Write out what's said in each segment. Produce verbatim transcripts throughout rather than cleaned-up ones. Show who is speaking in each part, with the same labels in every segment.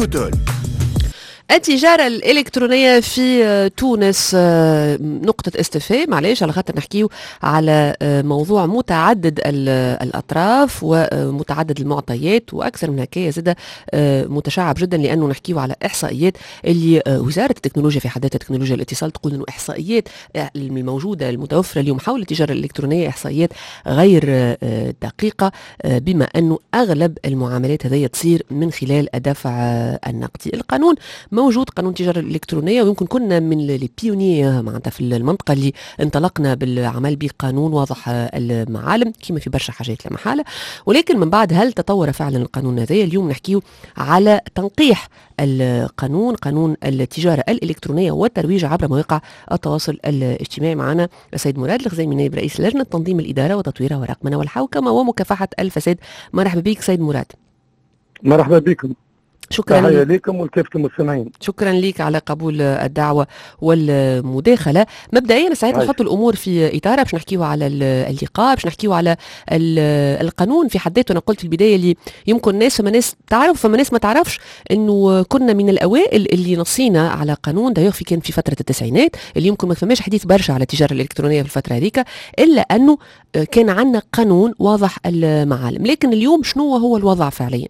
Speaker 1: إيكوتول.
Speaker 2: التجارة الإلكترونية في تونس نقطة استفهام، معليش على خاطر نحكيو على موضوع متعدد الأطراف ومتعدد المعطيات، وأكثر من هكايا زادة متشعب جدا، لأنه نحكيو على إحصائيات اللي وزارة التكنولوجيا في حد ذاتها تكنولوجيا الاتصال تقول أنه إحصائيات الموجودة المتوفرة اليوم حول التجارة الإلكترونية إحصائيات غير دقيقة، بما أنه أغلب المعاملات هذه تصير من خلال الدفع النقدي. القانون موجود، قانون التجارة الإلكترونية، ويمكن كنا من البيونير معناتها في المنطقة اللي انطلقنا بالعمل بقانون واضح المعالم كما في برشا حاجات لا محالة، ولكن من بعد هل تطور فعلا القانون هذا؟ اليوم نحكيه على تنقيح القانون، قانون التجارة الإلكترونية والترويج عبر مواقع التواصل الاجتماعي. معنا السيد مراد الخزيمي نائب رئيس لجنة تنظيم الإدارة وتطويرها ورقمنة والحوكمة ومكافحة الفساد. مرحبا بك سيد مراد.
Speaker 3: مرحبا بكم.
Speaker 2: شكرا
Speaker 3: تحية لكم ولكافة المستمعين.
Speaker 2: شكرا لك على قبول الدعوة والمداخلة. مبدئيا سعيد نحط الأمور في إطارها، باش نحكيو على اللقاء، باش نحكيو على القانون في حد ذاته. أنا قلت في البداية اللي يمكن ناس فما ناس تعرف فما ناس ما تعرفش إنه كنا من الأوائل اللي نصينا على قانون ده في كان في فترة التسعينات، اللي يمكن ما فماش حديث برشا على التجارة الإلكترونية في الفترة هذيك، إلا أنه كان عندنا قانون واضح المعالم. لكن اليوم شنو هو الوضع فعليا؟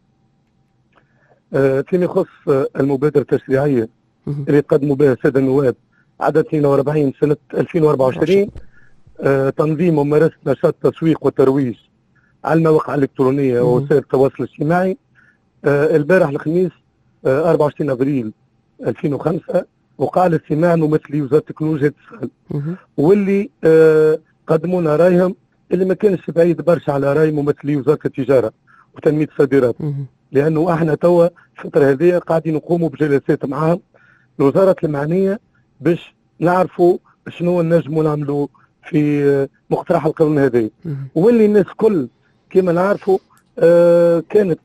Speaker 3: فيما يخص المبادرة التشريعية اللي قدموا بها السادة النواب عدد اثنين وأربعين سنة ألفين وأربعة وعشرين، آه تنظيم وممارسة نشاط التسويق والترويج على المواقع الإلكترونية ووسائل التواصل الاجتماعي. آه البارح الخميس آه أربعة وعشرين أبريل ألفين وخمسة وقع الاجتماع ممثلي وزارة التكنولوجيا الاتصال، واللي آه قدموا لنا رايهم اللي ما كانش بعيد برشا على راي ممثلي وزارة التجارة وتنمية الصادرات، لأنه احنا توا الفترة هذه قاعدين نقوموا بجلسات معاهم الوزارة المعنية باش نعرفوا شنو نجموا نعملوا في مقترح القانون هذا، واللي الناس كل كما نعرفوا آه كانت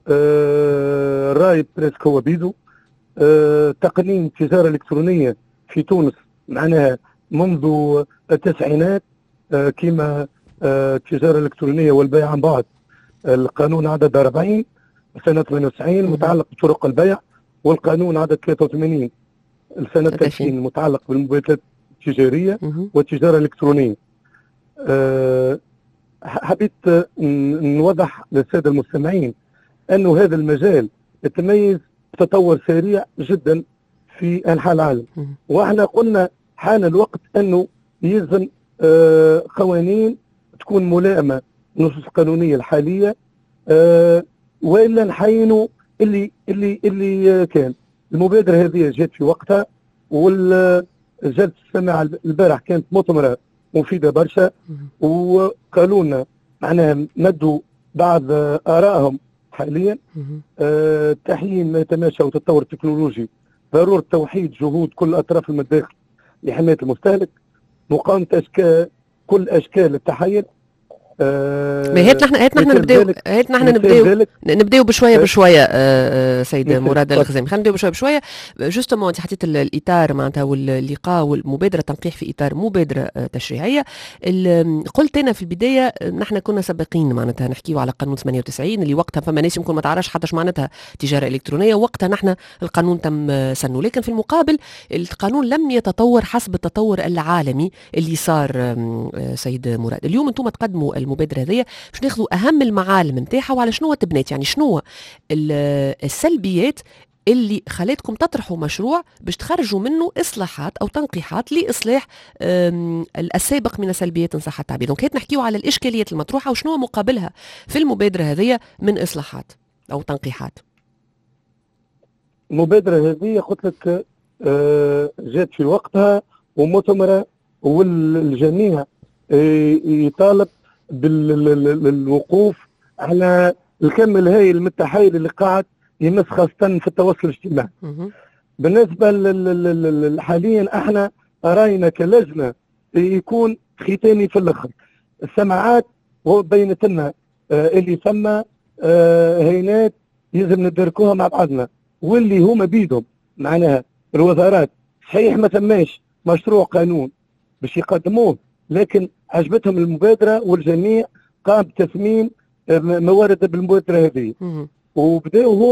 Speaker 3: آه الراي بريسك هو بيدو. آه تقنين التجارة الإلكترونية في تونس معناها منذ التسعينات، آه كما آه التجارة الإلكترونية والبيع عن بعد، القانون عدد أربعين سنة ثمانية وتسعين متعلق بطرق البيع، والقانون عدد ثلاثة وثمانين سنة ألفين متعلق بالمبادلات التجارية والتجارة الإلكترونية. أه حبيت نوضح للسادة المستمعين أنه هذا المجال يتميز بتطور سريع جدا في أنحاء العالم، وإحنا قلنا حان الوقت أنه يلزم أه قوانين تكون ملائمة للنصوص القانونية الحالية، أه والا نحينوا اللي اللي اللي كان. المبادره هذه جات في وقتها، والجلسه السماع البارح كانت مؤتمره مفيده برشا، وقالوا لنا معناها مدوا بعض ارائهم حاليا. آه تحيين ما يتماشى وتطور التكنولوجي، ضروره توحيد جهود كل اطراف المداخل لحمايه المستهلك، مقاومه اشكال كل اشكال التحيز.
Speaker 2: آه هات نحن هات نحن نبداو هات نحن نبداو نبداو بشويه بشويه. آه سيد مراد الخزيمي، خلينا نبداو بشويه بشويه. جوستومون انت حطيت الاطار معناتها واللقاء والمبادره تنقيح في اطار مبادره تشريعيه. قلت انا في البدايه نحن كنا سابقين معناتها نحكيو على قانون ثمانية وتسعين اللي وقتها فما ناس يمكن ما تعرفش حتى اش معناتها تجاره الكترونيه، وقتها نحن القانون تم سنه، لكن في المقابل القانون لم يتطور حسب التطور العالمي اللي صار. سيد مراد اليوم انتم تقدموا المبادرة هذه باش ناخذوا أهم المعالم نتاعها وعلى شنو تبنات، يعني شنو السلبيات اللي خلاتكم تطرحوا مشروع باش تخرجوا منه إصلاحات أو تنقيحات لإصلاح السابق من السلبيات إن صح التعبير. دونك هات نحكيوا على الإشكاليات المطروحة وشنو مقابلها في المبادرة هذه من إصلاحات أو تنقيحات.
Speaker 3: المبادرة هذه قلت لك جات في وقتها ومؤتمرة، والجميع يطالب بالوقوف على الكم الهائل من التحايل اللي قاعد يمس خاصة في التواصل الاجتماعي. بالنسبة حاليا احنا راينا كلجنة يكون ختامي في الاخر. السماعات بينت لنا اللي ثم هينات يلزم ندركوها مع بعضنا، واللي هما بيدهم معناها الوزارات صحيح ما ثماش مشروع قانون باش يقدموه، لكن عجبتهم المبادرة والجميع قام بتثمين موارد بالمبادرة هذه، وبداوا هما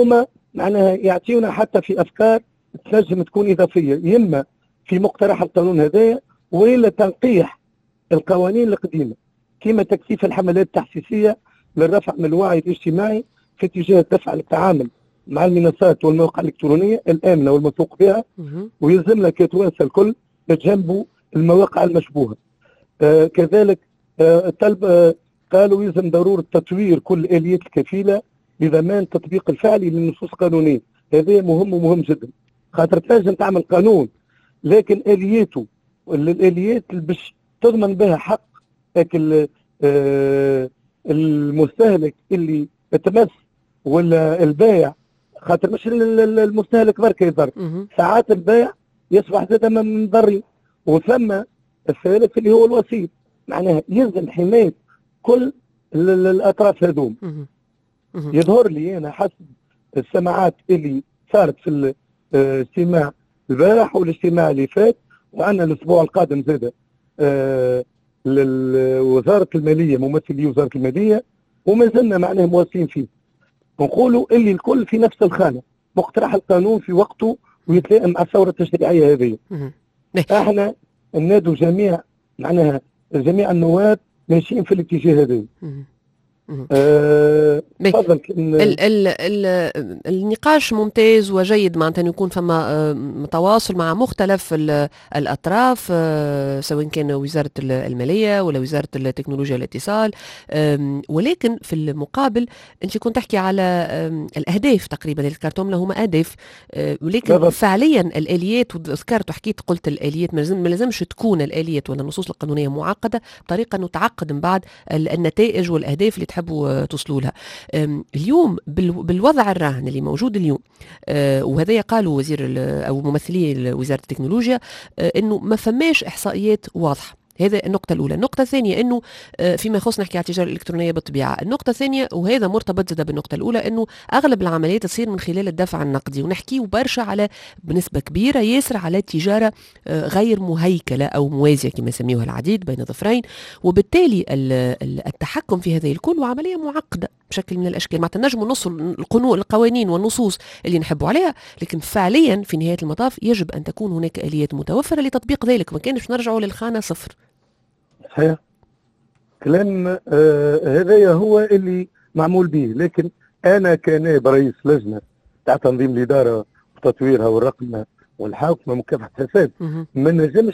Speaker 3: معناها يعطيونا حتى في افكار تنجم تكون اضافيه، يما في مقترح القانون هذايا والا تنقيح القوانين القديمه، كما تكثيف الحملات التحسيسيه للرفع من الوعي الاجتماعي في اتجاه دفع التعامل مع المنصات والمواقع الالكترونيه الامنه والموثوق بها، ويلزمنا كتوانسه الكل نتجنبوا المواقع المشبوهه. آه كذلك آه طلب آه قالوا يلزم ضروره تطوير كل الاليات الكفيله بضمان التطبيق الفعلي للنصوص القانونيه، هذا مهم ومهم جدا، خاطر تنجم تعمل قانون لكن الياته الاليات باش تضمن بها حق لكن آه المستهلك اللي يتمس ولا البائع، خاطر مش المستهلك برك يضر، ساعات البائع يصبح زاد من ضري، وثم الثالث اللي هو الوسيط، معناها يلزم حمايه كل الاطراف هذوم. يظهر لي انا حسب السماعات اللي صارت في الاجتماع البارح والاجتماع اللي فات، وعندنا الاسبوع القادم زاد آه لوزاره الماليه، ممثلي وزاره الماليه، وما زلنا معناه مواصلين فيه، نقولوا اللي الكل في نفس الخانه، مقترح القانون في وقته ويتلائم مع الثوره التشريعيه هذه. احنا ننادوا جميع معناها جميع النواب ماشيين في الاتجاه هذا.
Speaker 2: آه تفضل. ال ال ال النقاش ممتاز وجيد، معناتها يكون فما تواصل مع مختلف الاطراف، سواء كان وزاره الماليه ولا وزاره التكنولوجيا والاتصال، ولكن في المقابل انت كنت تحكي على الاهداف تقريبا اللي ذكرتهم لهم اهداف، ولكن بالضبط. فعليا الاليات، وذكرت وحكيت قلت الاليات ما لازمش تكون الاليات ولا النصوص القانونيه معقده بطريقه انه تعقد من بعد النتائج والاهداف اللي تحبوا توصلوا لها. اليوم بالوضع الراهن اللي موجود اليوم، وهذا قالوا وزير او ممثلي وزاره التكنولوجيا انه ما فماش احصائيات واضحه. هذا النقطة الأولى. النقطة الثانية أنه فيما يخص نحكي على التجارة الإلكترونية بالطبيعة. النقطة الثانية وهذا مرتبط زاد بالنقطة الأولى أنه أغلب العمليات تصير من خلال الدفع النقدي، ونحكي برشا على بنسبة كبيرة ياسر على تجارة غير مهيكلة أو موازية كما يسميوها العديد بين ظفرين، وبالتالي التحكم في هذه الكل وعملية معقدة بشكل من الأشكال. معناتها نجموا نوصل القوانين والنصوص اللي نحبوا عليها، لكن فعليا في نهاية المطاف يجب أن تكون هناك آليات متوفرة لتطبيق ذلك، ما كانش نرجعوا للخانة صفر.
Speaker 3: صحيح كلام آه هذا هو اللي معمول به، لكن انا كنائب رئيس لجنه تاع تنظيم الاداره وتطويرها والرقمنه والحوكمه مكافحه الفساد ما نجمش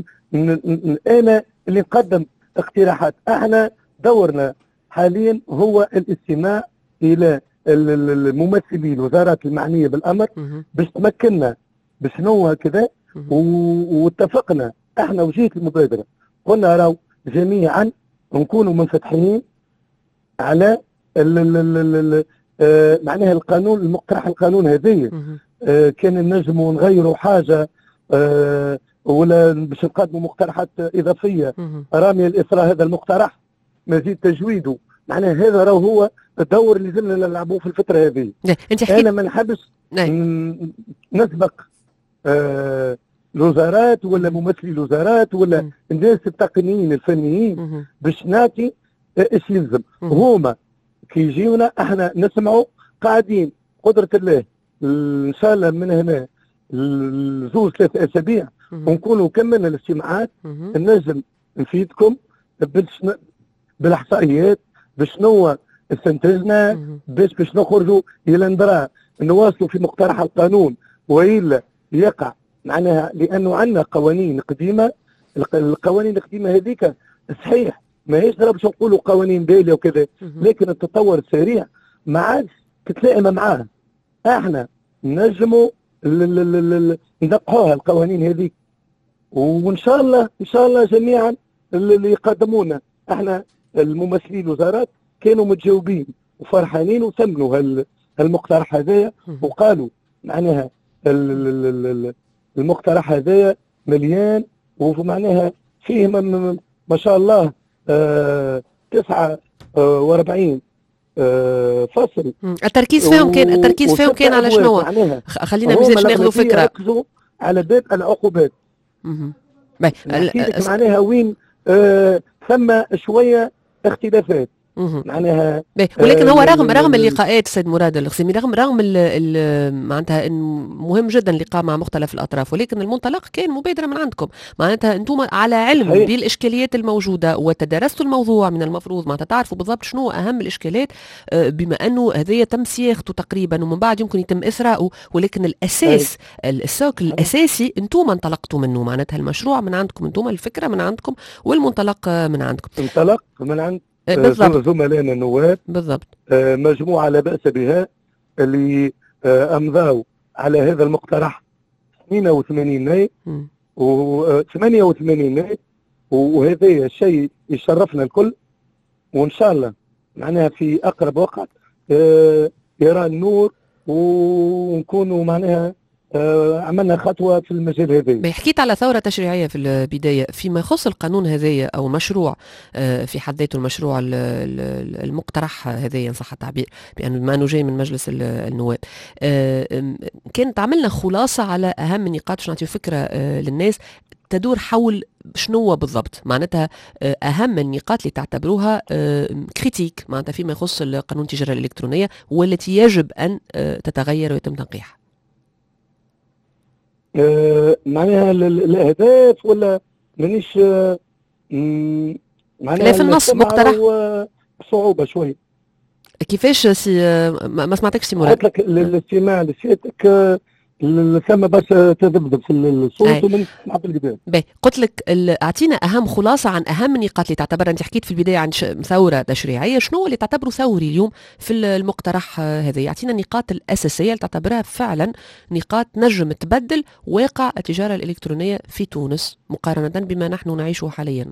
Speaker 3: انا اللي نقدم اقتراحات. احنا دورنا حاليا هو الاستماع الى الممثلين الوزارات المعنيه بالامر باش تمكننا بشنو كذا، واتفقنا احنا وجهه المبادره قلنا راو جميعا نكونوا منفتحين على ال ال ال ال آه معناها القانون المقترح القانون هذه آه كان نجموا نغيروا حاجه آه ولا باش نقدموا مقترحات اضافيه راميه الاثراء هذا المقترح مزيد تجويده. معناها هذا راهو هو الدور اللي زلنا نلعبوه في الفتره هذه. انا ما نحبش نسبق آه الوزارات ولا ممثلي الوزارات ولا م. الناس التقنيين الفنيين باش ناتي ايش يلزم. هما كي يجيونا احنا نسمعوا قاعدين قدرة الله ان شاء الله من هنا زوج ثلاثة اسابيع ونكونوا كملنا الاجتماعات، نجم نفيدكم بالاحصائيات بشنو استنتجنا باش باش نخرجوا الى ندرا نواصلوا في مقترح القانون والا يقع معناها، لانه عندنا قوانين قديمه. القوانين القديمه هذيك صحيح ما هيش باش نقولوا قوانين باليه وكذا، لكن التطور السريع ما عادش تتلائم معاه. احنا نجموا ننقحوها القوانين هذيك، وان شاء الله ان شاء الله جميعا اللي يقدمونا احنا الممثلين الوزارات كانوا متجاوبين وفرحانين وثمنوا هالمقترح هذايا وقالوا معناها المقترح هذايا مليان ومعناها فيه ما شاء الله آه تسعة وأربعين آه فصل.
Speaker 2: التركيز فيهم كان التركيز فيهم كان على شنو؟ خلينا مازالش ناخذوا فكره
Speaker 3: على باب العقوبات. نحكي لك معناها وين آه ثم شويه اختلافات. معناها.
Speaker 2: ولكن هو رغم رغم اللقاءات سيد مراد القسيمي، رغم رغم معناتها مهم جدا اللقاء مع مختلف الاطراف، ولكن المنطلق كان مبادره من عندكم، معناتها انتم على علم صحيح. بالاشكاليات الموجوده وتدارستوا الموضوع من المفروض معناتها تعرفوا بالضبط شنو اهم الاشكالات، بما انه هذايا تم صياغته تقريبا ومن بعد يمكن يتم اثراؤه، ولكن الاساس السوق الاساسي انتم انطلقتوا منه، معناتها المشروع من عندكم انتم، الفكره من عندكم والمنطلق من عندكم.
Speaker 3: انطلق من عند
Speaker 2: بالضبط
Speaker 3: زملائنا النواب
Speaker 2: بالضبط،
Speaker 3: مجموعه لا باس بها اللي امضوا على هذا المقترح اثنين وثمانين نائب و ثمانية وثمانين نائب، وهذا شيء يشرفنا الكل، وان شاء الله معناها في اقرب وقت يرى النور ونكونوا معناها آه عملنا خطوة في المجال هذا.
Speaker 2: حكيت على ثورة تشريعية في البداية فيما يخص القانون هذايا أو مشروع آه في حد ذاته المشروع المقترح هذايا إن صح التعبير، بأنه بما أنه جاي من مجلس النواب، آه كانت عملنا خلاصة على أهم النقاط باش نعطيو فكرة آه للناس تدور حول شنو بالضبط معناتها أهم النقاط اللي تعتبروها كريتيك معناتها فيما يخص قانون التجارة الإلكترونية والتي يجب أن تتغير ويتم تنقيحها.
Speaker 3: آه معناها الاهداف ولا مانيش آه
Speaker 2: معناها لا في النص مقترح
Speaker 3: صعوبه شوي.
Speaker 2: كيفاش سي ما سمعتكش سي مراد؟
Speaker 3: قلت لك الاستماع لسيادتك ثم بس تذبذب في الصوت ومن سمعت بالقدام.
Speaker 2: باهي قلت لك اعطينا اهم خلاصه عن اهم النقاط اللي تعتبرها، انت حكيت في البدايه عن ثوره تشريعيه، شنو اللي تعتبره ثوري اليوم في المقترح هذا؟ يعطينا النقاط الاساسيه اللي تعتبرها فعلا نقاط نجم تبدل واقع التجاره الالكترونيه في تونس مقارنه بما نحن نعيشه حاليا.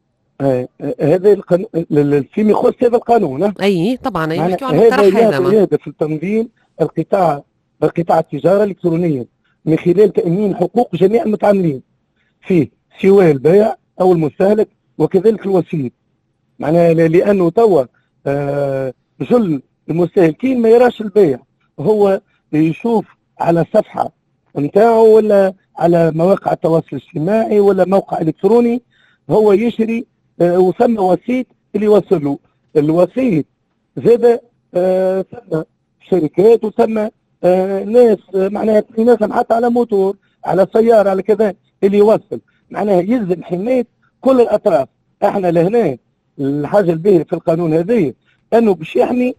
Speaker 3: هذا القانون فيما يخص هذا القانون.
Speaker 2: اي طبعا نحكي عن المقترح هذا
Speaker 3: يهدف لتنظيم القطاع قطاع التجارة الإلكترونية من خلال تأمين حقوق جميع المتعاملين فيه سواء البائع أو المستهلك وكذلك الوسيط. معناها لأنه توا آه جل المستهلكين ما يراش البائع، هو يشوف على الصفحة نتاعو ولا على مواقع التواصل الاجتماعي ولا موقع إلكتروني، هو يشري آه وثم وسيط اللي يوصل له. الوسيط زاد آه ثم شركات وثم آه ناس آه معناها يناسب حتى على موتور على سيارة على كذا اللي يوصل. معناها يلزم حماية كل الأطراف. احنا لهنا الحاجة الباهية في القانون هذا أنه باش يحمي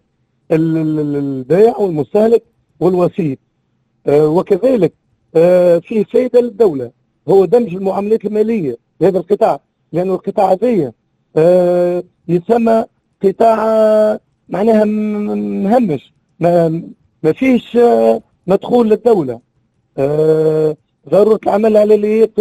Speaker 3: البائع والمستهلك والوسيط. آه وكذلك آه فيه فائدة للدولة، هو دمج المعاملات المالية لهذا القطاع، لأنه القطاع هذا آه يسمى قطاع آه معناها مهمش، ما ما فيش آه مدخول للدولة. آه ضرورة العمل على اليات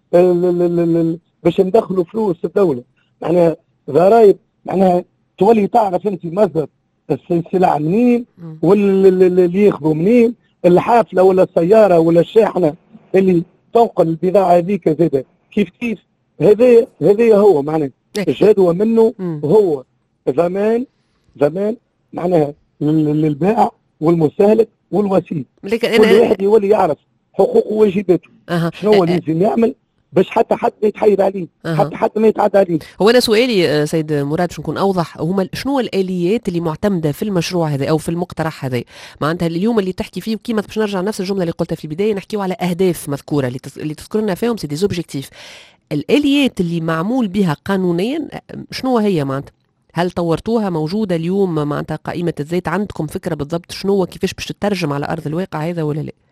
Speaker 3: آه باش ندخلوا فلوس الدولة، معناها ضرائب، معناها تولي تعرف انت مصدر السلع منين واللي ياخذوا منين، الحافلة ولا السيارة ولا الشاحنة اللي تنقل البضاعة هذيك زاده كيف كيف. هذا هذا هو معناه الجدوى منه هو ضمان ضمان معناها للبائع والمستهلك والوسيط. كل واحد يولي يعرف حقوقه وواجباته.
Speaker 2: أه.
Speaker 3: شنو هو اللي لازم يعمل باش حتى حد ما يتحايل عليه. أه. حتى حد ما يتعدى عليه.
Speaker 2: هو انا سؤالي سيد مراد باش نكون اوضح، هما شنو الاليات اللي معتمده في المشروع هذا او في المقترح هذا؟ معناتها اليوم اللي تحكي فيه كيما باش نرجع نفس الجمله اللي قلتها في البدايه، نحكيو على اهداف مذكوره اللي اللي تذكرنا فيهم سي دي زوبجيكتيف. الاليات اللي معمول بها قانونيا شنو هي معناتها؟ هل طورتوها موجوده اليوم معناتها قائمه الذات؟ عندكم فكره بالضبط شنو كيفاش باش تترجم على ارض الواقع هذا ولا لا؟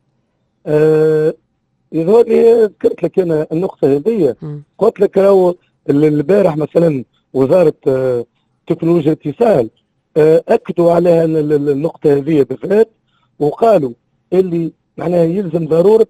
Speaker 3: أه يظهر لي ذكرت لك انا النقطه هذه، قلت لك راهو البارح مثلا وزاره أه تكنولوجيا الاتصال أه اكدوا على النقطه هذه بالذات، وقالوا اللي معناها يلزم ضروره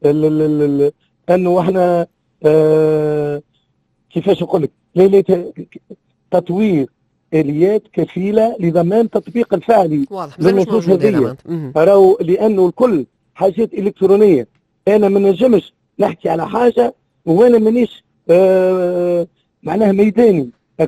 Speaker 3: انه احنا أه كيفاش نقول لك تطوير اليات كفيله لضمان تطبيق الفعلي
Speaker 2: للنصوص هذه،
Speaker 3: راهو لانه الكل حاجات الكترونيه. انا ما نجمش نحكي على حاجه وانا مانيش آه معناها ميداني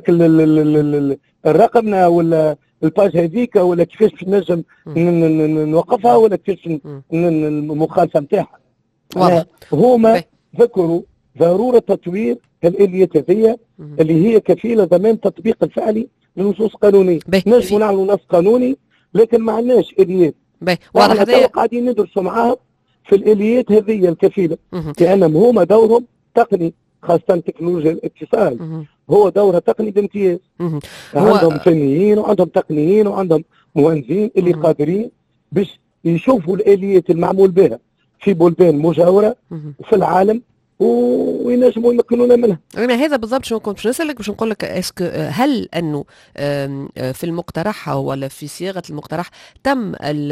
Speaker 3: الرقم ولا الباج هذيك ولا كيفاش باش نجم نوقفها ولا كيفاش المخالفه نتاعها. هما ذكروا ضروره تطوير الاليات هذه اللي هي كفيله ضمان تطبيق الفعلي للنصوص القانونيه. نجموا نعملوا نص قانوني لكن ما عندناش اليات.
Speaker 2: واضح هذا
Speaker 3: قاعدين ندرسوا معاهم في الاليات هذه الكفيله لانهم هما دورهم تقني، خاصه تكنولوجيا الاتصال مه. هو دورها تقني بامتياز. عندهم فنيين وعندهم تقنيين وعندهم مهندسين اللي مه. قادرين باش يشوفوا الاليات المعمول بها في بلدان مجاوره في العالم وينجموا يمكنونا منها.
Speaker 2: انا هذا بالضبط شنو كنت باش نسالك باش نقول لك اسكو هل انه في المقترح ولا في صياغه المقترح تم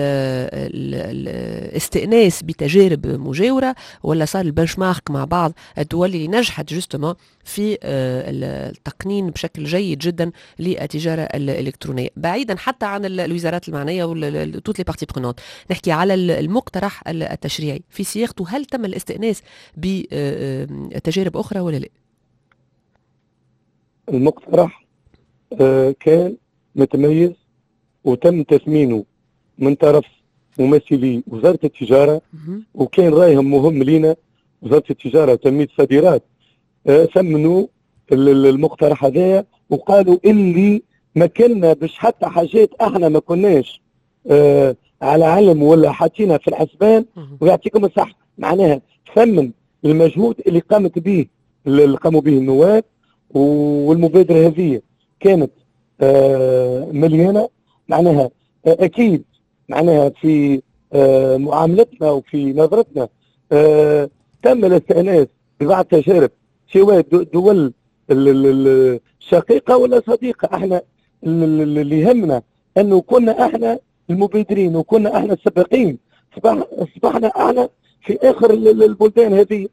Speaker 2: الاستئناس بتجارب مجاوره ولا صار البنش مارك مع بعض الدول اللي نجحت جوستومون في التقنين بشكل جيد جدا للتجاره الالكترونيه بعيدا حتى عن الوزارات المعنيه وتوت لي بارتي برونونت. نحكي على المقترح التشريعي في صياغته، هل تم الاستئناس ب تجارب أخرى ولا لا؟
Speaker 3: المقترح آه كان متميز وتم تثمينه من طرف ممثلي وزارة التجارة وكان رايهم مهم لينا وزارة التجارة وتنمية الصادرات. آه ثمنوا المقترح هذايا وقالوا اللي مكننا باش حتى حاجات احنا ما كناش آه على علم ولا حاطينها في الحسبان ويعطيكم الصح. معناها ثمن المجهود اللي قامت به اللي قاموا به النواب والمبادره هذه كانت آه مليانه. معناها آه اكيد معناها في آه معاملتنا وفي نظرتنا آه تم الاستئناس ببعض تجارب سواء دول الشقيقه ولا صديقه. احنا اللي يهمنا انه كنا احنا المبادرين وكنا احنا السباقين، اصبحنا احنا في اخر البلدان هذه.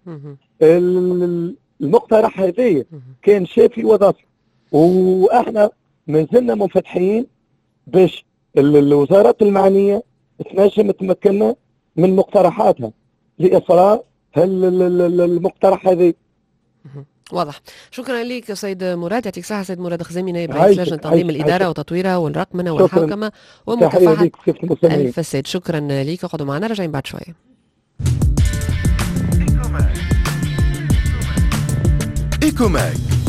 Speaker 3: المقترح هذه كان شافي وظافي واحنا ما زلنا منفتحين باش الوزارات المعنيه تنجم تمكننا من مقترحاتها لاصرار المقترح هذه.
Speaker 2: واضح. شكرا لك سيد مراد، يعطيك الصحة. سيد مراد خزامي نائب رئيس لجنة تنظيم الإدارة وتطويرها والرقمنة والحوكمة ومكافحة الفساد. شكرا لك، اقعدوا معنا راجعين بعد شوية. إيكوماك